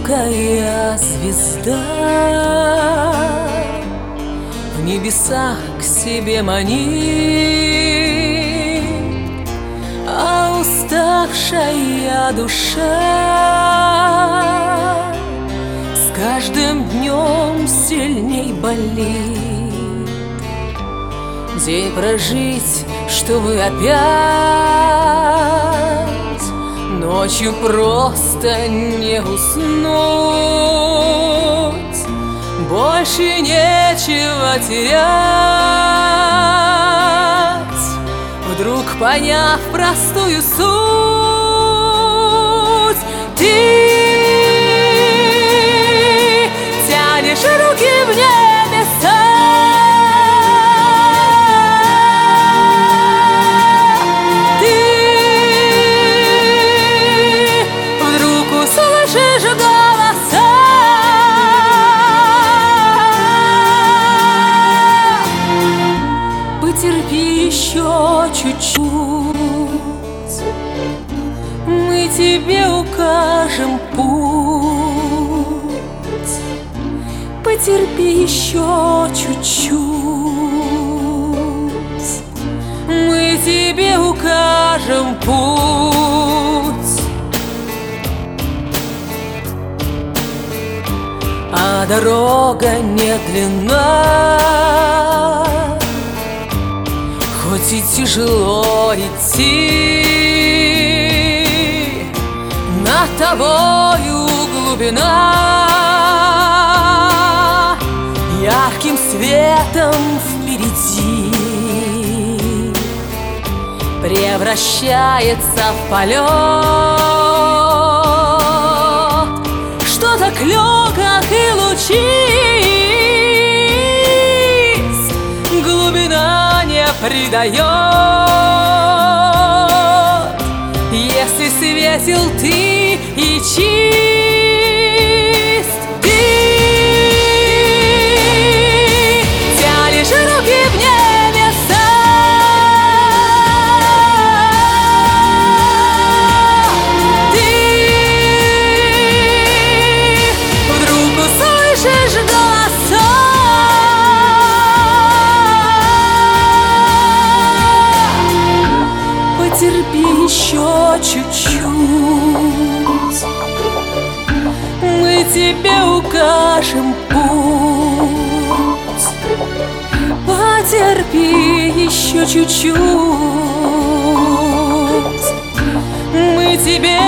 далекая звезда в небесах к себе манит, а уставшая душа с каждым днем сильней болит. День прожить, чтобы опять ночью просто не уснуть. Больше нечего терять, вдруг поняв простую суть. Ты тянешь руки в небеса, потерпи еще чуть-чуть, мы тебе укажем путь. Потерпи еще чуть-чуть, мы тебе укажем путь. А дорога не длинна, хоть и тяжело идти, над тобою глубина ярким светом впереди превращается в полет. Что-то клёках и лучись глубина не предает, если светил ты и чист. Ты тянешь руки в небеса, ты вдруг услышишь голоса. Потерпи еще чуть-чуть, мы тебе укажем путь. Потерпи еще чуть-чуть, мы тебе